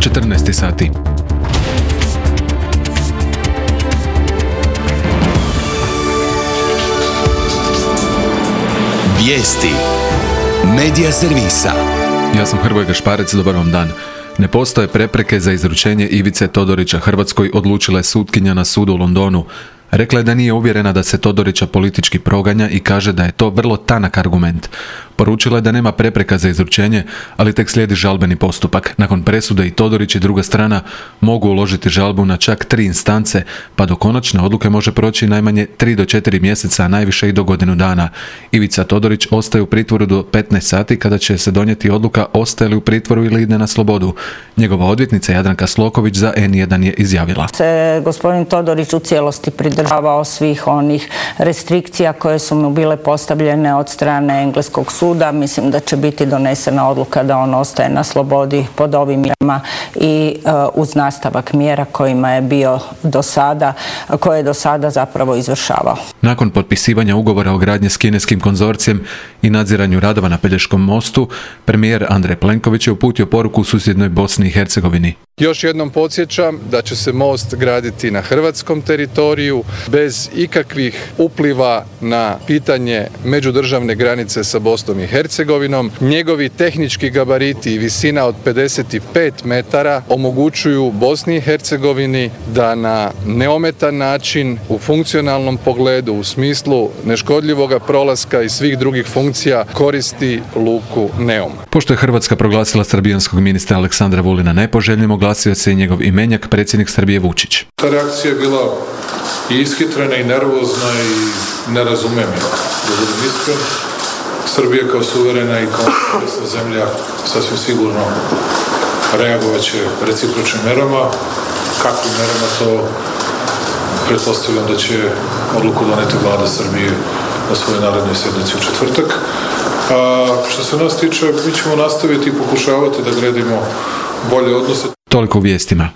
14 sati. Vijesti Medija servisa. Ja sam Hrvoje Gašparec, dobar vam dan. Ne postoje prepreke za izručenje Ivice Todorića Hrvatskoj, odlučila je sutkinja na sudu u Londonu. Rekla je da nije uvjerena da se Todorića politički proganja i kaže da je to vrlo tanak argument. Poručila je da nema prepreka za izručenje, ali tek slijedi žalbeni postupak. Nakon presude i Todorić i druga strana mogu uložiti žalbu na čak 3 instance, pa do konačne odluke može proći najmanje 3 do 4 mjeseca, a najviše i do godinu dana. Ivica Todorić ostaje u pritvoru do 15 sati kada će se donijeti odluka ostaje li u pritvoru ili ide na slobodu. Njegova odvjetnica Jadranka Sloković za N1 je izjavila: se gospodin Todorić u cijelosti pridržavao svih onih restrikcija koje su mu bile postavljene od strane engleskog suda. Mislim da će biti donesena odluka da on ostaje na slobodi pod ovim mjerama i uz nastavak mjera kojima je bio do sada, koje je do sada zapravo izvršavao. Nakon potpisivanja ugovora o gradnji s kineskim konzorcijem i nadziranju radova na Pelješkom mostu, premijer Andrej Plenković je uputio poruku u susjednoj Bosni i Hercegovini. Još jednom podsjećam da će se most graditi na hrvatskom teritoriju bez ikakvih upliva na pitanje međudržavne granice sa Bosnom i Hercegovinom. Njegovi tehnički gabariti i visina od 55 metara omogućuju Bosni i Hercegovini da na neometan način u funkcionalnom pogledu, u smislu neškodljivoga prolaska i svih drugih funkcija, koristi luku Neum. Pošto je Hrvatska proglasila srbijanskog ministra Aleksandra Vulina nepoželjnim, oglasio se i njegov imenjak, predsjednik Srbije Vučić. Ta reakcija je bila i ishitrena i nervozna i nerazumljiva. Da budem iskren, Srbija kao suverena i kao nezavisna zemlja sasvim sigurno reagovat će recipročnim merama. Kakvim merama, to pretpostavljam da će odluku doneti vlada Srbije na svojoj narednoj sjednici u četvrtak. A što se nas tiče, mi ćemo nastaviti i pokušavati da gradimo bolje odnose. Toliko u vijestima.